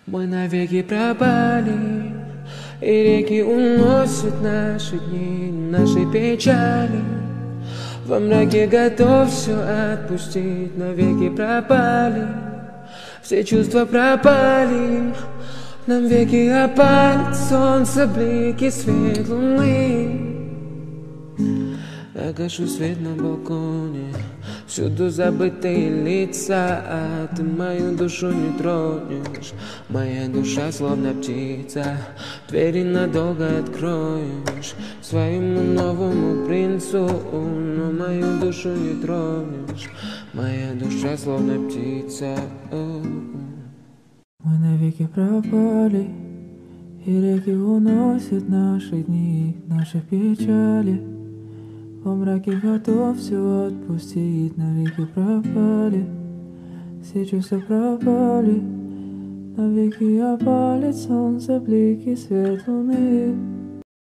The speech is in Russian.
Мы навеки пропали, и реки уносят наши дни, наши печали. Во мраке готов все отпустить, навеки пропали, все чувства пропали. Нам веки опалит солнце, блики, свет луны. Я гашу свет на балконе, всюду забытые лица, а ты мою душу не тронешь. Моя душа словно птица, двери надолго откроешь своему новому принцу, но мою душу не тронешь. Моя душа словно птица. Мы навеки пропали, и реки уносят наши дни, наши печали. Во мраке готов все отпустить, навеки пропали, все чувства пропали. Навеки опалит солнце, блики, свет луны.